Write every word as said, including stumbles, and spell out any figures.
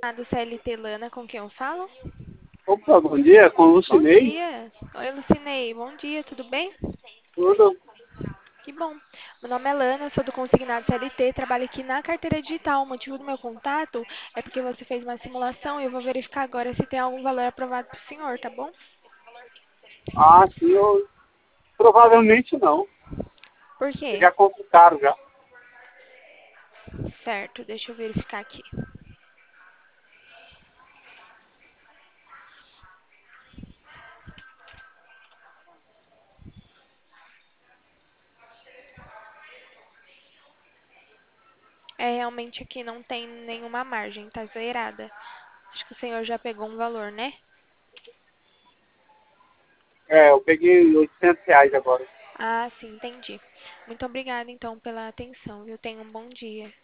Ah, do C L T Lana, com quem eu falo? Opa, bom dia, com o Bom Lucinei. dia. Oi, Lucinei. Bom dia, tudo bem? Tudo. Que bom. Meu nome é Lana, sou do Consignado C L T, trabalho aqui na carteira digital. O motivo do meu contato é porque você fez uma simulação e eu vou verificar agora se tem algum valor aprovado para o senhor, tá bom? Ah, sim, eu provavelmente não. Por Eu quê? já compro caro já. Certo, deixa eu verificar aqui. É, realmente aqui não tem nenhuma margem, tá zerada. Acho que o senhor já pegou um valor, né? É, eu peguei oitocentos reais agora. Ah, sim, entendi. Muito obrigada, então, pela atenção, viu? Tenha um bom dia.